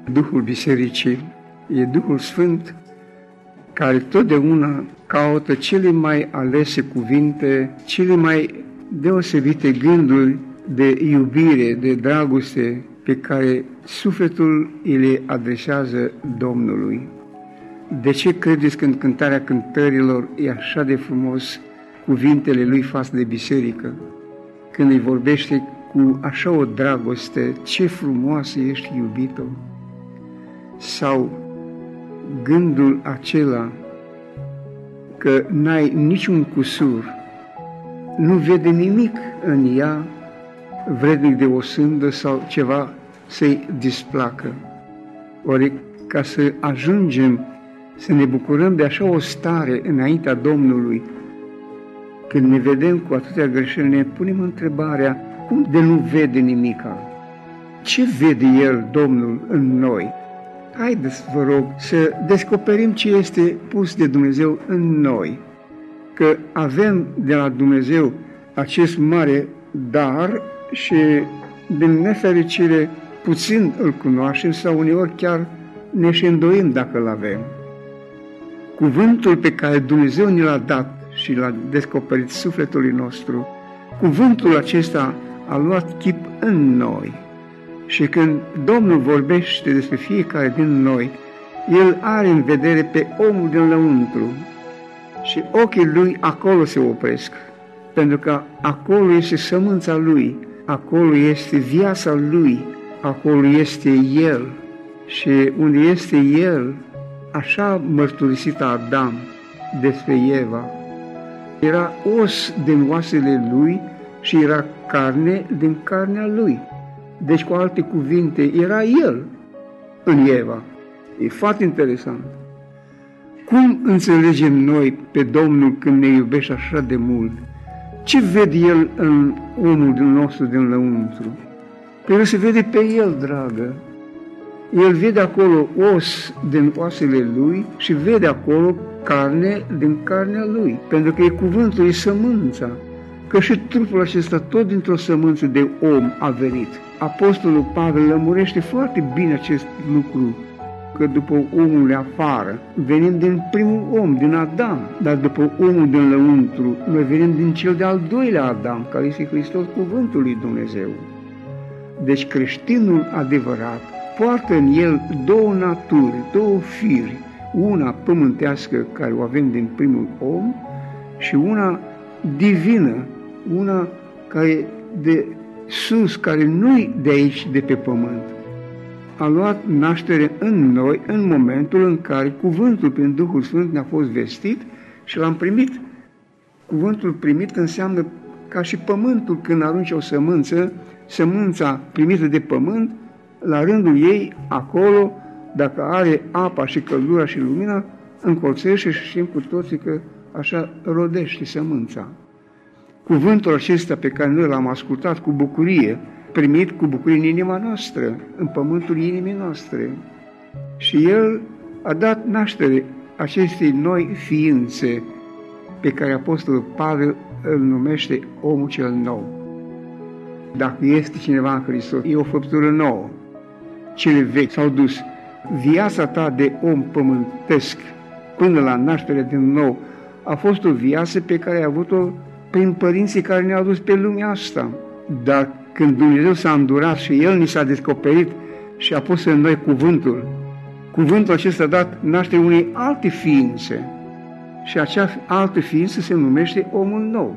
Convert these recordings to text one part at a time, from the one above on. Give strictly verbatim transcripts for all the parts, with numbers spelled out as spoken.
Duhul Bisericii e Duhul Sfânt care totdeauna caută cele mai alese cuvinte, cele mai deosebite gânduri de iubire, de dragoste pe care sufletul îi le adresează Domnului. De ce credeți că în Cântarea Cântărilor e așa de frumos cuvintele lui față de biserică? Când îi vorbește cu așa o dragoste, ce frumoasă ești, iubito! Sau gândul acela că n-ai niciun cusur, nu vede nimic în ea vrednic de o sândă sau ceva să-i displacă. Ori ca să ajungem să ne bucurăm de așa o stare înaintea Domnului, când ne vedem cu atâtea greșeli, ne punem întrebarea, cum de nu vede nimica? Ce vede El, Domnul, în noi? Haideți, vă rog, să descoperim ce este pus de Dumnezeu în noi, că avem de la Dumnezeu acest mare dar și, din nefericire, puțin îl cunoaștem sau uneori chiar ne și îndoim dacă îl avem. Cuvântul pe care Dumnezeu ne l-a dat și l-a descoperit sufletului nostru, cuvântul acesta a luat chip în noi. Și când Domnul vorbește despre fiecare din noi, El are în vedere pe omul din lăuntru și ochii Lui acolo se opresc, pentru că acolo este sămânța Lui, acolo este viața Lui, acolo este El. Și unde este El, așa mărturisit Adam despre Eva, era os din oasele Lui și era carne din carnea Lui. Deci, cu alte cuvinte, era El în Eva. E foarte interesant. Cum înțelegem noi pe Domnul când ne iubește așa de mult? Ce vede El în omul din nostru din lăuntru? Păi El se vede pe El, dragă. El vede acolo os din oasele Lui și vede acolo carne din carnea Lui. Pentru că e cuvântul, e sămânța. Că și trupul acesta tot dintr-o sămânță de om a venit. Apostolul Pavel lămurește foarte bine acest lucru, că după omul de afară venim din primul om, din Adam, dar după omul din lăuntru, noi venim din cel de-al doilea Adam, care este Hristos, cuvântul lui Dumnezeu. Deci creștinul adevărat poartă în el două naturi, două firi, una pământească care o avem din primul om și una divină, una care de sus, care nu-i de aici, de pe pământ. A luat naștere în noi în momentul în care cuvântul prin Duhul Sfânt ne-a fost vestit și l-am primit. Cuvântul primit înseamnă ca și pământul când arunce o sămânță, sămânța primită de pământ, la rândul ei, acolo, dacă are apa și căldura și lumina, încolțește și știm cu toții că așa rodește sămânța. Cuvântul acesta pe care noi l-am ascultat cu bucurie, primit cu bucurie în inima noastră, în pământul inimii noastre. Și El a dat naștere acestei noi ființe pe care Apostolul Pavel îl numește omul cel nou. Dacă este cineva în Hristos, e o făptură nouă. Cele vechi s-au dus. Viața ta de om pământesc până la nașterea din nou a fost o viață pe care ai avut-o prin părinții care ne-au dus pe lumea asta. Dar când Dumnezeu s-a îndurat și El ni s-a descoperit și a pus în noi cuvântul, cuvântul acesta a dat naștere unei alte ființe și acea altă ființă se numește omul nou.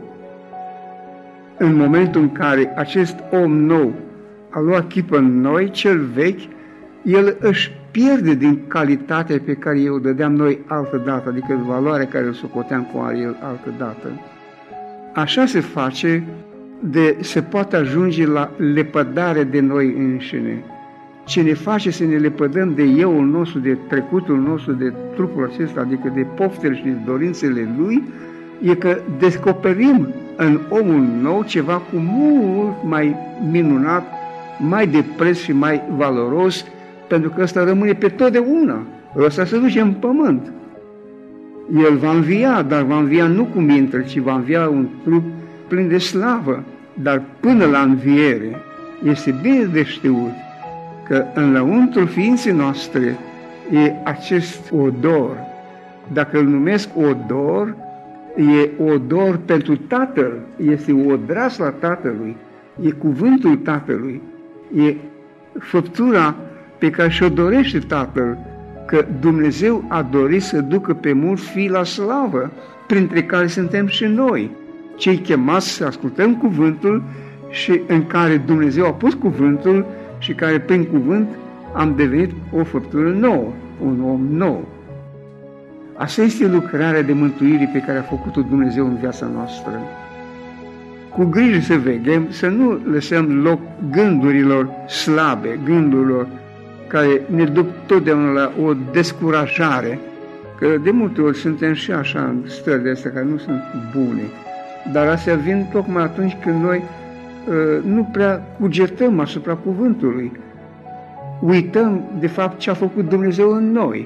În momentul în care acest om nou a luat chip în noi, cel vechi, el își pierde din calitatea pe care eu o dădeam noi altă dată, adică valoarea care îl socoteam cu el altă dată. Așa se face de se poate ajunge la lepădare de noi înșine. Ce ne face să ne lepădăm de euul nostru, de trecutul nostru, de trupul acesta, adică de poftele și de dorințele lui, e că descoperim în omul nou ceva cu mult mai minunat, mai de preț și mai valoros, pentru că ăsta rămâne pe totdeauna. Ăsta se duce în pământ. El va învia, dar va învia nu cum intră, ci va învia un trup plin de slavă. Dar până la înviere este bine de știut că în lăuntrul ființei noastre e acest odor. Dacă îl numesc odor, e odor pentru Tatăl, este odrazla Tatălui, e cuvântul Tatălui, e făptura pe care și-o dorește Tatăl, că Dumnezeu a dorit să ducă pe mulți fii la slavă, printre care suntem și noi, cei chemați să ascultăm cuvântul și în care Dumnezeu a pus cuvântul și care prin cuvânt am devenit o făptură nouă, un om nou. Asta este lucrarea de mântuire pe care a făcut-o Dumnezeu în viața noastră. Cu grijă să veghem, să nu lăsăm loc gândurilor slabe, gândurilor care ne duc totdeauna la o descurajare, că de multe ori suntem și așa în stări de astea care nu sunt bune, dar astea vin tocmai atunci când noi uh, nu prea cugetăm asupra cuvântului. Uităm, de fapt, ce a făcut Dumnezeu în noi.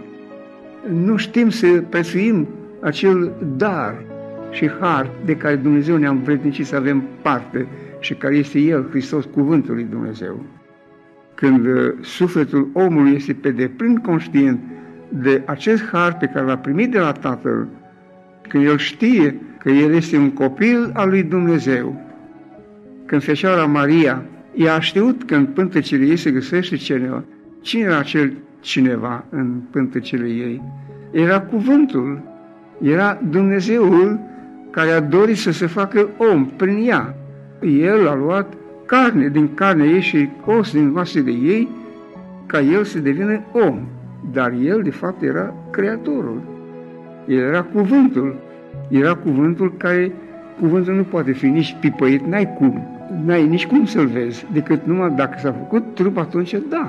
Nu știm să prețuim acel dar și har de care Dumnezeu ne-a învrednicit să avem parte și care este El, Hristos, cuvântul lui Dumnezeu. Când uh, sufletul omului este pe deplin conștient de acest har pe care l-a primit de la Tatăl, când el știe că el este un copil al lui Dumnezeu, când Fecioara Maria, ea a știut că în pântecele ei se găsește cineva. Cine era acel cineva în pântecele ei? Era cuvântul, era Dumnezeul care a dorit să se facă om prin ea. El a luat carne din carnea ei și os din oasele ei ca el să devină om. Dar el, de fapt, era Creatorul. El era cuvântul. Era cuvântul care, cuvântul nu poate fi nici pipăit, n-ai cum. N-ai nici cum să-l vezi, decât numai dacă s-a făcut trup, atunci da.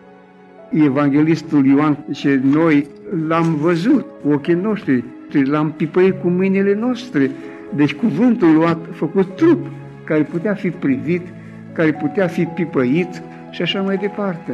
Evanghelistul Ioan zice, noi l-am văzut cu ochii noștri, l-am pipăit cu mâinile noastre. Deci cuvântul luat, făcut trup, care putea fi privit, care putea fi pipăit și așa mai departe.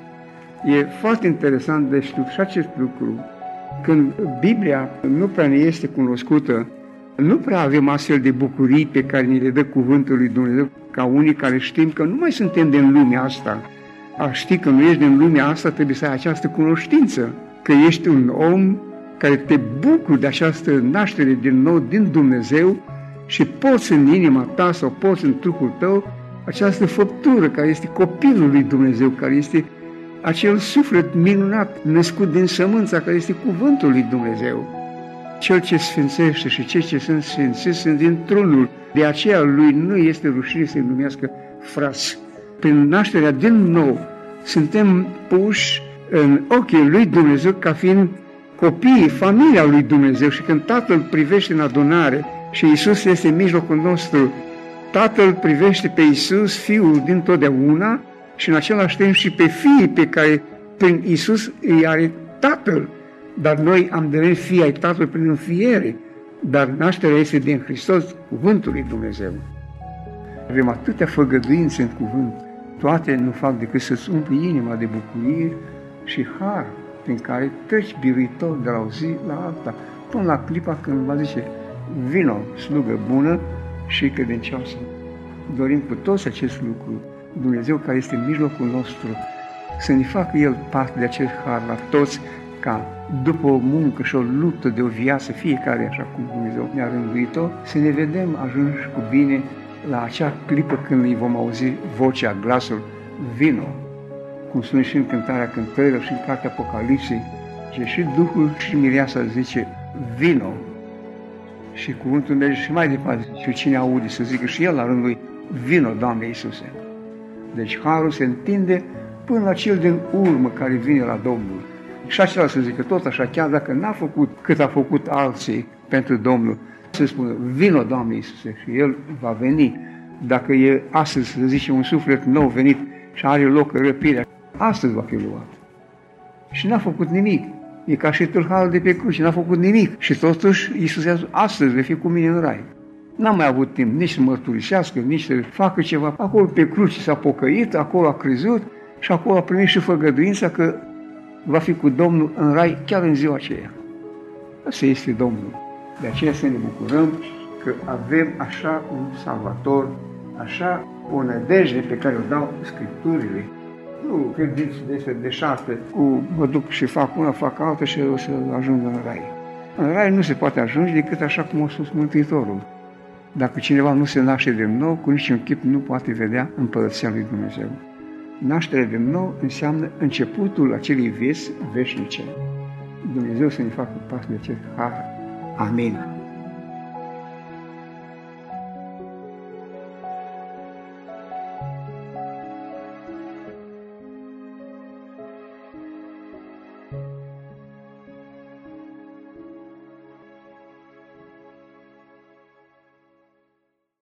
E foarte interesant de știut și acest lucru. Când Biblia nu prea ne este cunoscută, nu prea avem astfel de bucurii pe care ni le dă cuvântul lui Dumnezeu, ca unii care știm că nu mai suntem din lumea asta. A ști că nu ești din lumea asta, trebuie să ai această cunoștință, că ești un om care te bucuri de această naștere din nou din Dumnezeu și poți în inima ta sau poți în trupul tău această făptură care este copilul lui Dumnezeu, care este acel suflet minunat, născut din sămânța, care este cuvântul lui Dumnezeu. Cel ce sfințește și cei ce sunt sfințiți sunt din trunul. De aceea lui nu este rușine să-i numească frați. Prin nașterea din nou suntem puși în ochii lui Dumnezeu ca fiind copiii, familia lui Dumnezeu. Și când Tatăl privește în adunare și Iisus este în mijlocul nostru, Tatăl privește pe Iisus, Fiul din totdeauna, și în același timp și pe fiii pe care prin Iisus îi are Tatăl. Dar noi am devenit fii ai Tatălui prin înfiere, dar nașterea este din Hristos, cuvântul lui Dumnezeu. Avem atâtea făgăduințe în cuvânt, toate nu fac decât să-ți umpli inima de bucurie și har prin care treci biruitor de la o zi la alta, până la clipa când va zice, vino, slugă bună și credincioasă. Dorim cu toți acest lucru, Dumnezeu care este în mijlocul nostru, să ne facă El parte de acest har la toți, ca după o muncă și o luptă de o viață, fiecare așa cum Dumnezeu ne-a rânduit-o, să ne vedem ajunși cu bine la acea clipă când îi vom auzi vocea, glasul, vino, cum spune și în cântarea cântărilor și în cartea Apocalipsei, zice, și Duhul și Mireasa zice, vino. Și cuvântul merge și mai departe, și cine aude să zică și el la rândul lui, vino, Doamne Iisuse. Deci harul se întinde până la cel din urmă care vine la Domnul. Și acela să zică tot așa, chiar dacă n-a făcut cât a făcut alții pentru Domnul, să spună, vino, Doamne Iisuse, și El va veni. Dacă e astăzi, să zice, un suflet nou venit și are loc răpirea, astăzi va fi luat. Și n-a făcut nimic. E ca și tâlharul de pe cruce, n-a făcut nimic. Și totuși Iisus i-a zis, astăzi vei fi cu mine în rai. N-a mai avut timp nici să mărturisească, nici să facă ceva. Acolo pe cruce s-a pocăit, acolo a crezut și acolo a primit și făgăduința că va fi cu Domnul în rai chiar în ziua aceea. Asta este Domnul. De aceea să ne bucurăm că avem așa un Salvator, așa o nădejde pe care o dau Scripturile. Nu gândiți de de șarte, cu mă duc și fac una, fac alta și o să ajung în rai. În rai nu se poate ajunge decât așa cum a spus Mântuitorul. Dacă cineva nu se naște de nou, cu niciun chip nu poate vedea Împărăția lui Dumnezeu. Nașterea de nou înseamnă începutul acelei vieți veșnice. Dumnezeu să ne facă pas de acest har. Amin.